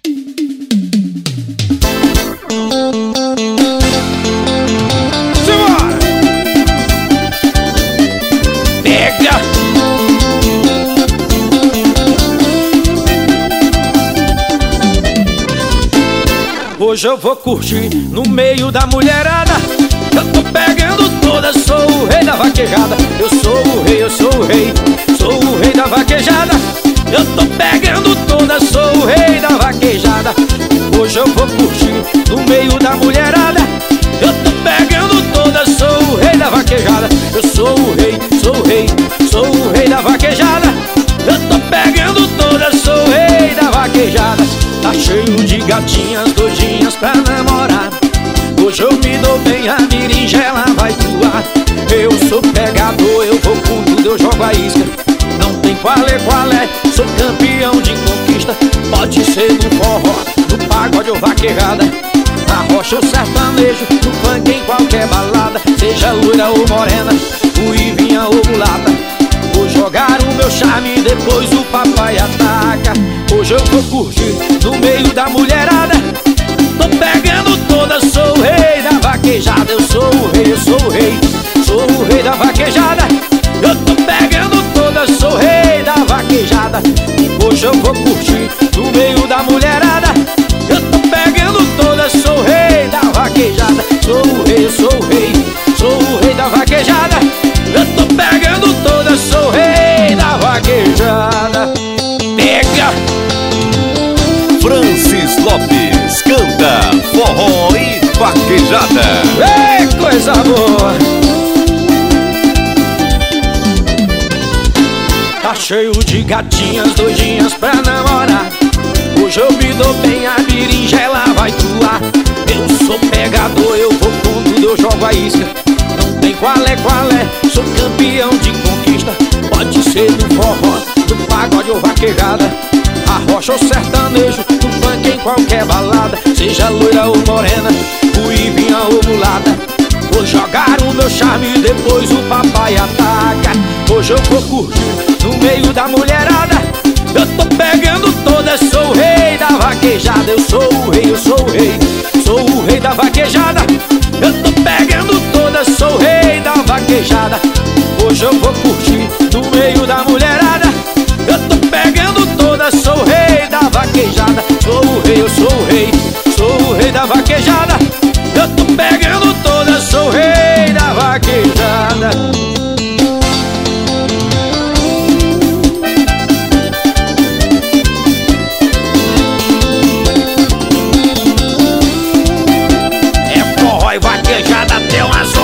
Simbora! Pega! Hoje eu vou curtir no meio da mulherada. Eu tô pegando todas, sou o rei da vaquejada. Eu sou o rei, eu sou o rei, sou o rei da vaquejada. Eu tô pegando todas, sou o rei da vaquejada. Hoje eu vou curtir no meio da mulherada. Eu tô pegando todas, sou o rei da vaquejada. Eu sou o rei, sou o rei, sou o rei da vaquejada. Eu tô pegando todas, sou o rei da vaquejada. Tá cheio de gatinhas doidinhas pra namorar. Hoje eu me dou bem, a berinjela vai voar. Eu sou pegador, eu vou com tudo, eu jogo a isca. Não tem qual é, sou campeão de conquista. Pode ser no forró, no pagode ou vaquejada, na rocha ou sertanejo, no funk em qualquer balada. Seja loira ou morena, ruivinha ou mulata, vou jogar o meu charme e depois o papai ataca. Hoje eu vou curtir no meio da mulherada. Tô pegando todas, sou o rei da vaquejada. Eu sou o rei, eu sou o rei, sou o rei da vaquejada. Eu tô pegando todas, sou o rei da vaquejada. Hoje eu vou curtir no meio da mulherada. Eu tô pegando todas, sou o rei da vaquejada. Sou o rei, eu sou o rei, sou o rei da vaquejada. Eu tô pegando todas, sou o rei da vaquejada. Pega! Francis Lopes canta forró e vaquejada. Ei, coisa boa! Tá cheio de gatinhas doidinhas pra namorar. Hoje eu me dou bem, a berinjela vai voar. Eu sou pegador, eu vou com tudo, eu jogo a isca. Não tem qual é, sou campeão de conquista. Pode ser no forró, no pagode ou vaquejada, a rocha ou sertanejo, no funk em qualquer balada. Seja loira ou morena, ruivinha ou mulata, vou jogar o meu charme e depois o papai ataca. Hoje eu vou curtir no meio da mulherada. Eu tô pegando todas, sou o rei da vaquejada. Eu sou o rei, eu sou o rei, sou o rei da vaquejada. Eu tô pegando todas, sou o rei da vaquejada. Hoje eu vou curtir no meio da mulherada. Eu tô pegando todas, sou o rei da vaquejada. Sou o rei, eu sou o rei, sou o rei da vaquejada. Eu tô pegando todas, sou o rei da vaquejada. É forró e vaquejada até umas